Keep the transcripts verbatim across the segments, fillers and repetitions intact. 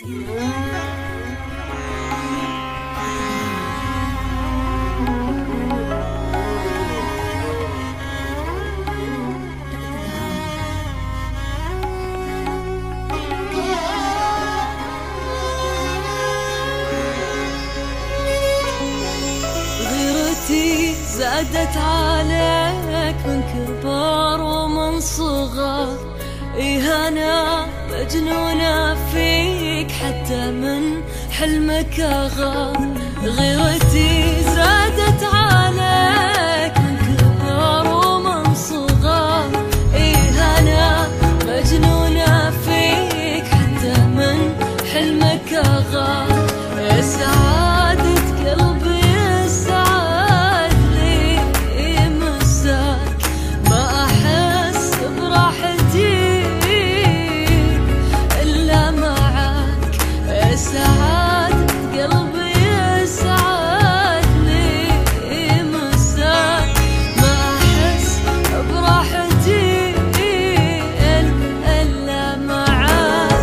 غيرتي زادت عليك من كبر ومن صغر، إيه أنا مجنونة فيك حتى من حلمك أغار. غيرتي زادت عليك من كبر ومن صغر، إيه أنا مجنونة فيك حتى من حلمك أغار. يا سعادة قلبي السعاد لي مساك، ما أحس براحتي إلا معاك. يا سعادة قلبي السعاد لي مساك، ما أحس براحتي إلا معاك.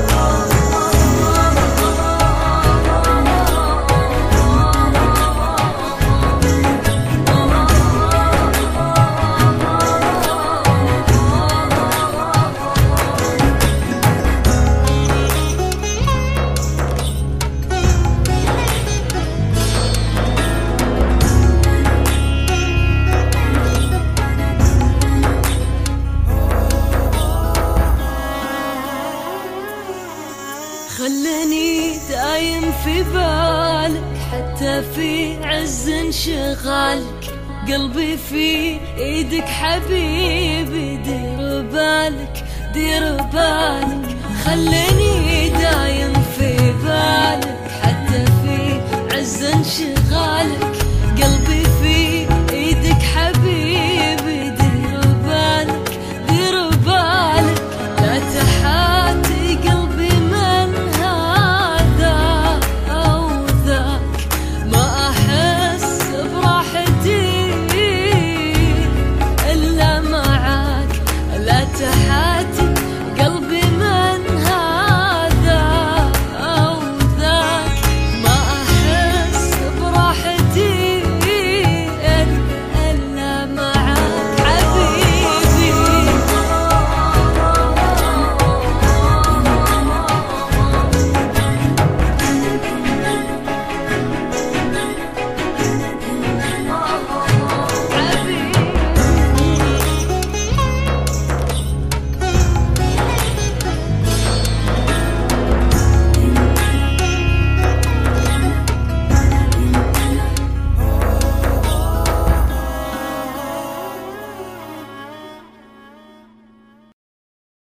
خلني دايم في بالك حتى في عز انشغالك. قلبي في ايدك حبيبي، دير بالك دير بالك. خلني دايم في